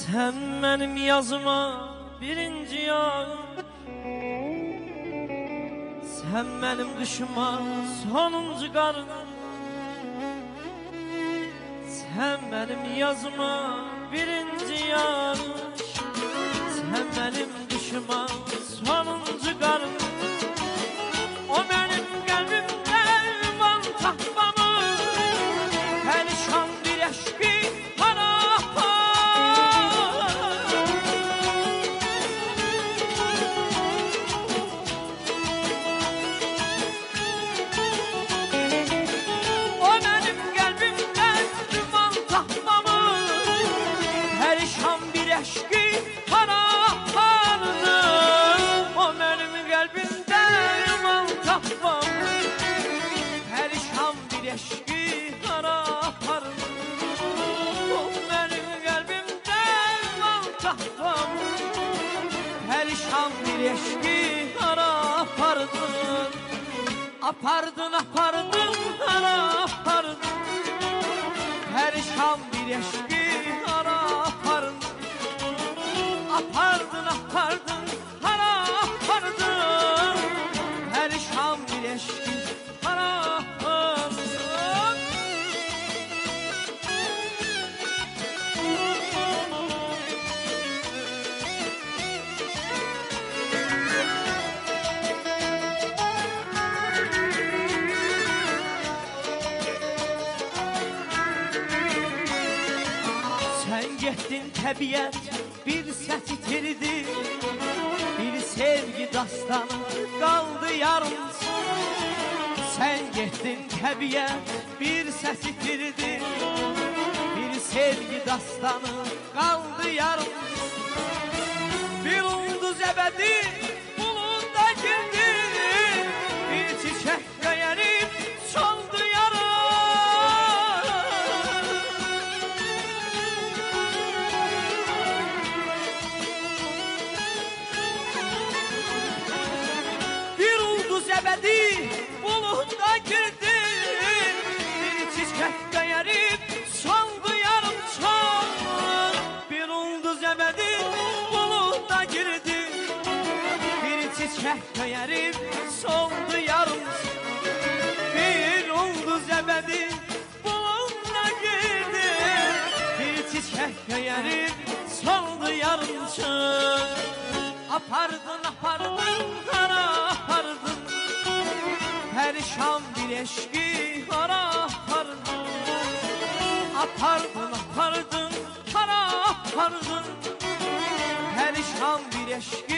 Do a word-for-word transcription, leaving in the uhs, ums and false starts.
Sen benim yazıma birinci yağ, sen benim kışıma sonuncu kar. Sen benim yazıma birinci yağ, sen benim kışıma sonuncu kar. O benim kalbimde van tahtamı, perişan bir eşki perişan bir eşki ara apardın, apardın apardın ara apardın, perişan bir eşki ara apardın, apardın apardın ara apardın, perişan bir eşki ara apardın. Sen getdin təbiət bir səs itirdi, bir sevgi dastanı qaldı yarımsız. Sen getdin təbiət bir səs itirdi, bir sevgi dastanı qaldı yarımsız. Bir ulduz əbədi bulunda girdi, bir çiçək göyərib soldu yarım. Zəbədi bulunda girdi, bir çiçək göyərib soldu yarım çal. Bir ulduz zəbədi bulunda girdi, bir çiçək göyərib soldu yarım. Bir ulduz zəbədi bulunda girdi, bir çiçək göyərib soldu yarım çal. Apardın apardın kara apardın, perişan bir eşki ara apardın, apardın apardın kara apardın, perişan bir eşki